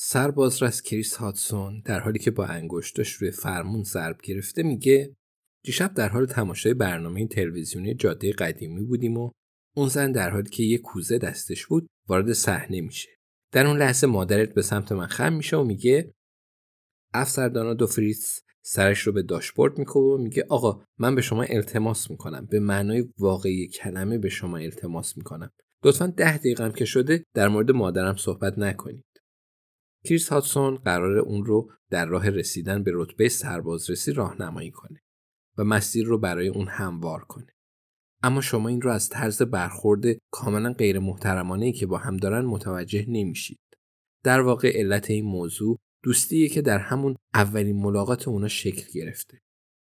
سربازرس کریس هاتسون در حالی که با انگشتش روی فرمون ضرب گرفته میگه دیشب در حال تماشای برنامه تلویزیونی جاده قدیمی بودیم و اون زن در حالی که یه کوزه دستش بود وارد صحنه میشه. در اون لحظه مادرت به سمت من خم میشه و میگه افسر دانا دو فریتز سرش رو به داشبورد میکوبه و میگه آقا من به شما التماس میکنم، به معنای واقعی کلمه به شما التماس میکنم، لطفاً 10 دقیقه هم که شده در مورد مادرم صحبت نکنید. کریس هاتسون قراره اون رو در راه رسیدن به رتبه سربازرسی راهنمایی کنه و مسیر رو برای اون هموار کنه. اما شما این رو از طرز برخورد کاملا غیر محترمانه‌ای که با هم دارن متوجه نمیشید. در واقع علت این موضوع دوستیه که در همون اولین ملاقات اونا شکل گرفته.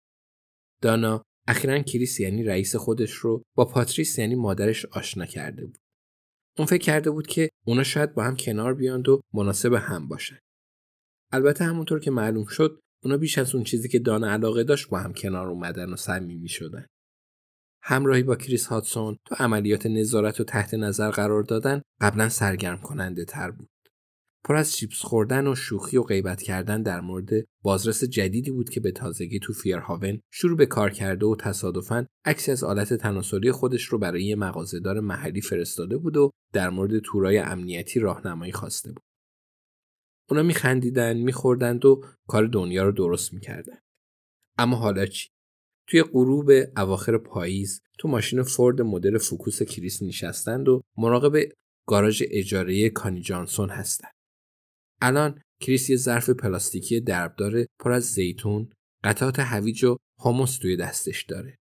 دانا اخیراً کریس یعنی رئیس خودش رو با پاتریس یعنی مادرش آشنا کرده بود. اون فکر کرده بود که اونا شاید با هم کنار بیاند و مناسب هم باشن. البته همونطور که معلوم شد اونا بیش از اون چیزی که دانا علاقه داشت با هم کنار اومدن و صمیمی شدن. همراهی با کریس هاتسون تو عملیات نظارت و تحت نظر قرار دادن قبلا سرگرم کننده تر بود. پر از چیپس خوردن و شوخی و غیبت کردن در مورد بازرس جدیدی بود که به تازگی تو فیرهاون شروع به کار کرده و تصادفاً عکسی از آلت تناسلی خودش رو برای یه مغازه‌دار محلی فرستاده بود و در مورد تورای امنیتی راهنمایی خواسته بود. اونا میخندیدن، میخوردند و کار دنیا رو درست میکردن. اما حالا چی؟ توی غروب اواخر پاییز تو ماشین فورد مدل فوکوس کریس نشستند و مراقب گاراژ اجاره کانی جانسون هستند. الان کریس یه ظرف پلاستیکی دربدار پر از زیتون، قطعات هویج و حمص توی دستش داره.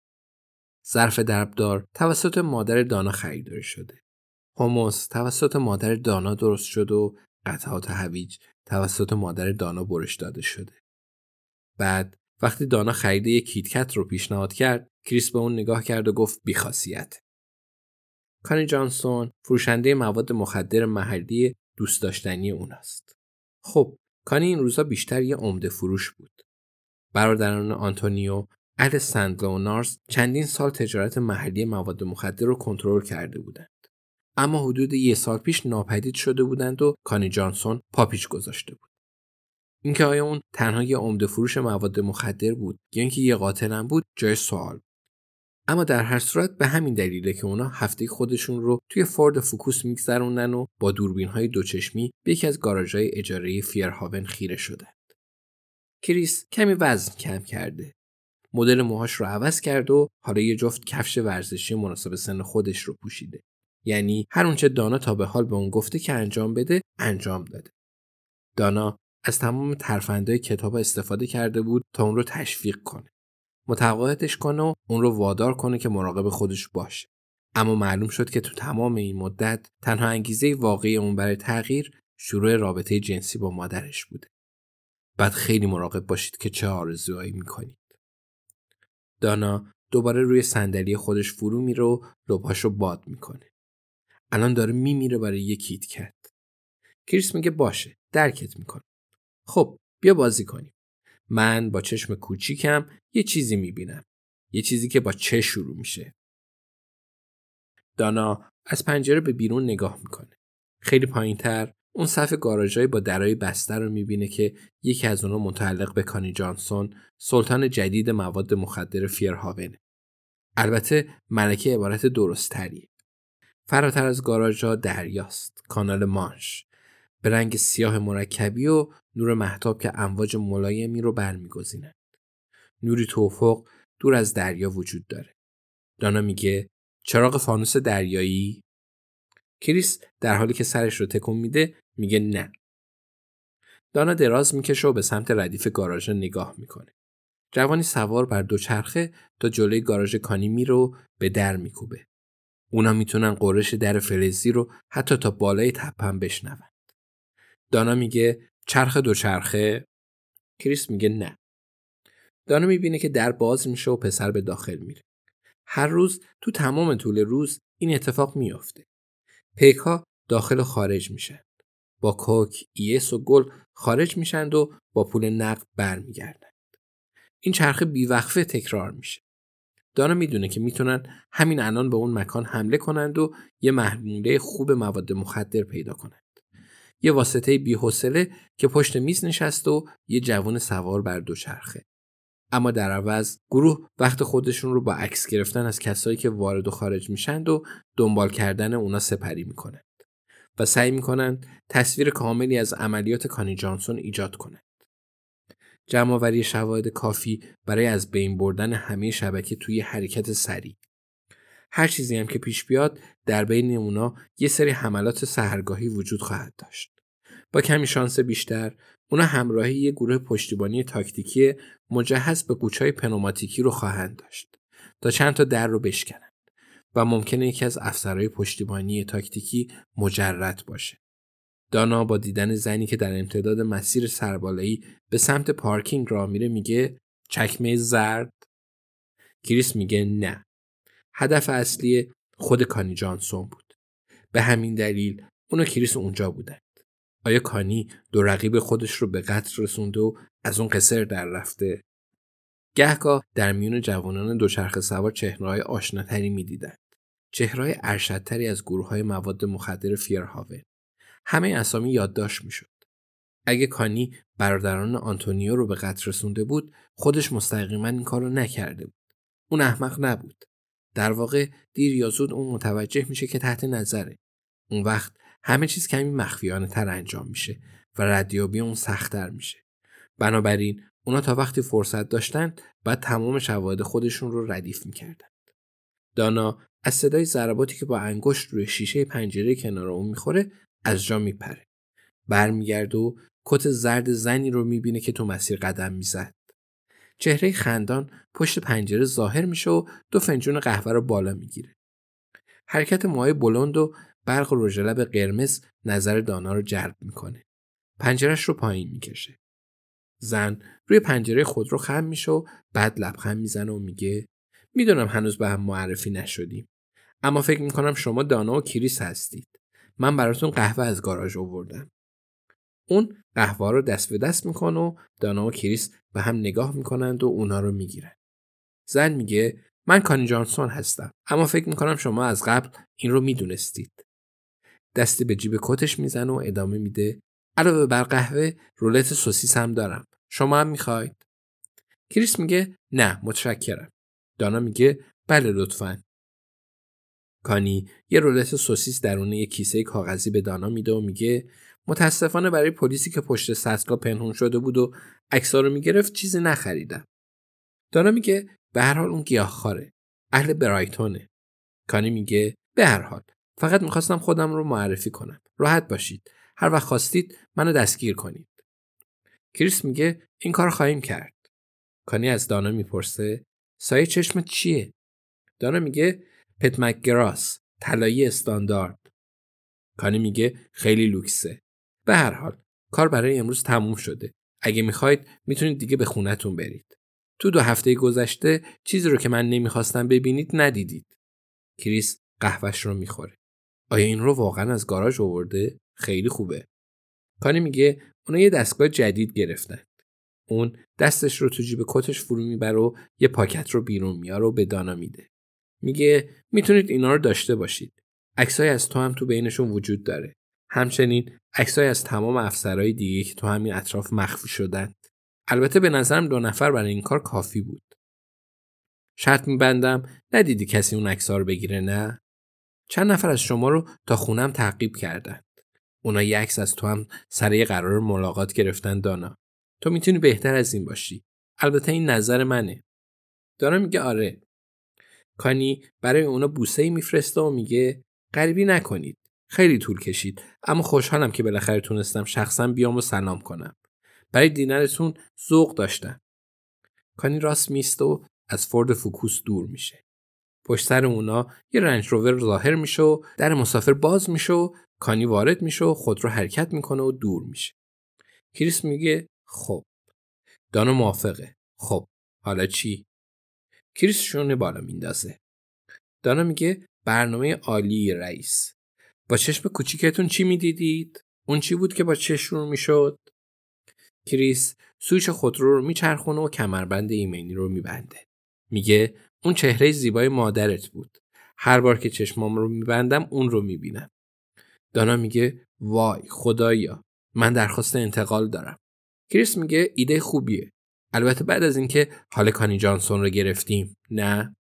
ظرف دربدار توسط مادر دانا خریداری شده. حمص توسط مادر دانا درست شد و قطعات هویج توسط مادر دانا برش داده شده. بعد وقتی دانا خرید یک کیتکت رو پیشنهاد کرد، کریس به اون نگاه کرد و گفت بی‌خاصیت. کانی جانسون فروشنده مواد مخدر محلی دوست داشتنی اوناست. خب کانی این روزا بیشتر یه عمده فروش بود. برادران آنتونیو اهل سنت لئونارز چندین سال تجارت محلی مواد مخدر رو کنترل کرده بودند. اما حدود 1 سال پیش ناپدید شده بودند و کانی جانسون پاپیش گذاشته بود. اینکه آیا اون تنها یه عمده فروش مواد مخدر بود یا اینکه یه قاتل هم بود جای سوال. اما در هر صورت به همین دلیله که اونا هفته خودشون رو توی فورد فوکوس میگذروندن و با دوربین‌های دوچشمی به یکی از گاراژهای اجاره فیرهاون خیره شدند. کریس کمی وزن کم کرده. مدل موهاش رو عوض کرد و حالا یه جفت کفش ورزشی مناسب سن خودش رو پوشیده. یعنی هر اونچه دانا تا به حال به اون گفته که انجام بده انجام داده. دانا از تمام ترفندهای کتاب استفاده کرده بود تا اون رو تشویق کنه. متقاعدش کنه و اون رو وادار کنه که مراقب خودش باشه. اما معلوم شد که تو تمام این مدت تنها انگیزه واقعی اون برای تغییر شروع رابطه جنسی با مادرش بوده. بعد خیلی مراقب باشید که چه آرزوهایی میکنید. دانا دوباره روی صندلی خودش فرو میره و لبهاشو باد میکنه. الان داره میمیره برای یه کیتکت. کریس میگه باشه، درکت میکنه. خب بیا بازی کنیم. من با چشم کوچیکم یه چیزی میبینم. یه چیزی که با چه شروع میشه. دانا از پنجره به بیرون نگاه میکنه. خیلی پایینتر اون صف گاراژهای با درای بسته رو میبینه که یکی از اونها متعلق به کانی جانسون، سلطان جدید مواد مخدر فیرهاونه. البته ملکه عبارت درست تریه. فراتر از گاراژها دریاست، کانال مانش، به رنگ سیاه مرکبی و نور مهتاب که امواج ملایمی رو برمیگزینه. نوری تو افق دور از دریا وجود داره. دانا میگه چراغ فانوس دریایی؟ کریس در حالی که سرش رو تکون میده میگه نه. دانا دراز میکشه و به سمت ردیف گاراژ نگاه میکنه. جوانی سوار بر دوچرخه تا جلوی گاراژ کانی میره و به در میکوبه. اونا میتونن قرش در فلزی رو حتی تا بالای تپه هم بشنون. دانا میگه چرخ دوچرخه؟ کریس میگه نه. دانا میبینه که در باز میشه و پسر به داخل میره. هر روز تو تمام طول روز این اتفاق میافته. پیک‌ها داخل و خارج میشن. با کوک، ایس و گل خارج میشن و با پول نقد برمیگردن. این چرخه بیوقفه تکرار میشه. دانا میدونه که میتونن همین الان به اون مکان حمله کنند و یه محموله خوب مواد مخدر پیدا کنند. یه واسطه بی‌حوصله که پشت میز نشست و یه جوان سوار بر دوچرخه. اما در عوض گروه وقت خودشون رو با عکس گرفتن از کسایی که وارد و خارج میشن و دنبال کردن اونا سپری میکنن و سعی میکنن تصویر کاملی از عملیات کانی جانسون ایجاد کنن. جمع‌آوری شواهد کافی برای از بین بردن همه شبکه توی حرکت سریع. هر چیزی هم که پیش بیاد در بین اونا یه سری حملات سحرگاهی وجود خواهد داشت. با کمی شانس بیشتر اونا همراهی یه گروه پشتیبانی تاکتیکی مجهز به قوچای پنوماتیکی رو خواهند داشت تا چند تا در رو بشکنن و ممکنه یکی از افسرهای پشتیبانی تاکتیکی مجرد باشه. دانا با دیدن زنی که در امتداد مسیر سربالایی به سمت پارکینگ راه میره میگه چکمه زرد؟ کریس میگه نه. هدف اصلی خود کانی جانسون بود. به همین دلیل اون کریس اونجا بودن. آیا کانی دو رقیب خودش رو به قتل رسونده و از اون قصر در رفته؟ گهگاه در میون جوانان دوچرخه سوار چهره‌های آشناتری می‌دیدند. چهره‌های ارشدتری از گروه‌های مواد مخدر فیرهاون. همه اسامی یادداشت می‌شد. اگه کانی برادران آنتونیو رو به قتل رسونده بود، خودش مستقیما این کارو نکرده بود. اون احمق نبود. در واقع دیر یا زود اون متوجه میشه که تحت نظره. اون وقت همه چیز کمی مخفیانه تر انجام میشه و ردیابی اون سخت‌تر میشه. بنابراین اونا تا وقتی فرصت داشتن بعد تمام شواهد خودشون رو ردیف میکردن. دانا از صدای ضرباتی که با انگشت روی شیشه پنجره کنار اون میخوره از جا میپره. برمیگرده و کت زرد زنی رو میبینه که تو مسیر قدم میزد. چهره خندان پشت پنجره ظاهر میشه و 2 فنجون قهوه رو بالا میگیره. حرکت موهای بلند و برق رژ لب قرمز نظر دانا رو جلب میکنه. پنجره‌اش رو پایین میکشه. زن روی پنجره خودرو خم میشه و بعد لبخند میزنه و میگه میدونم هنوز به هم معرفی نشدیم، اما فکر میکنم شما دانا و کریس هستید. من براتون قهوه از گاراژ آوردم. اون قهوه رو دست به دست میکنه و دانا و کریس به هم نگاه میکنند و اونا رو میگیرن. زن میگه من کانی جانسون هستم، اما فکر میکنم شما از قبل این رو میدونستید. دستی به جیب کتش میزنه و ادامه میده علاوه بر قهوه رولت سوسیس هم دارم. شما هم میخواید؟ کریس میگه نه متشکرم. دانا میگه بله لطفاً. کانی یه رولت سوسیس درون یه کیسه کاغذی به دانا میده و میگه متاسفانه برای پلیسی که پشت سطل پنهون شده بود و عکس‌ها رو میگرفت چیزی نخریدم. دانا میگه به هر حال اون گیاهخواره. اهل برایتونه. کانی میگه به هر حال فقط میخواستم خودم رو معرفی کنم. راحت باشید. هر وقت خواستید منو دستگیر کنید. کریس میگه این کار خواهیم کرد. کانی از دانا میپرسه سایه چشمت چیه؟ دانا میگه پت مکگراس، طلایی استاندارد. کانی میگه خیلی لوکسه. به هر حال کار برای امروز تموم شده. اگه میخواید میتونید دیگه به خونتون برید. تو 2 هفته گذشته چیزی رو که من نمیخواستم ببینید ندیدید. کریس قهوه‌اش رو میخوره. آیا این رو واقعا از گاراژ آورده؟ خیلی خوبه. کانی میگه اونا یه دستگاه جدید گرفتن. اون دستش رو تو جیب کتش فرو میبره و یه پاکت رو بیرون میاره و به دانا میده. میگه میتونید اینا رو داشته باشید. عکسای از تو هم تو بینشون وجود داره. همچنین عکسای از تمام افسرهای دیگه که تو همین اطراف مخفی شدن. البته به نظرم 2 نفر برای این کار کافی بود. شرط میبندم ندیدی کسی اون عکس‌ها رو بگیره نه؟ چند نفر از شما رو تا خونم تعقیب کردن. اونا یه عکس از تو هم سر یه قرار ملاقات گرفتن دانا. تو میتونی بهتر از این باشی. البته این نظر منه. دانا میگه آره. کانی برای اونا بوسه‌ای میفرسته و میگه غریبی نکنید. خیلی طول کشید اما خوشحالم که بالاخره تونستم شخصا بیام و سلام کنم. برای دیدنتون ذوق داشتم. کانی راست میسته و از فورد فوکوس دور میشه. پشت سر اونا یه رنج روور ظاهر میشه و در مسافر باز میشه و کانی وارد میشه و خود رو حرکت میکنه و دور میشه. کریس میگه خب. دانا موافقه. خب حالا چی؟ کریس شونه بالا میندازه. دانا میگه برنامه عالی رئیس. با چشم کوچیکتون چی میدیدید؟ اون چی بود که با چشم رو میشد؟ کریس سویچ خودرو رو میچرخونه و کمربند ایمنی رو میبنده. میگه اون چهره زیبای مادرت بود. هر بار که چشمام رو میبندم اون رو میبینم. دانا میگه وای خدایا، من درخواست انتقال دارم. کریس میگه ایده خوبیه. البته بعد از اینکه حال کانی جانسون رو گرفتیم. نه؟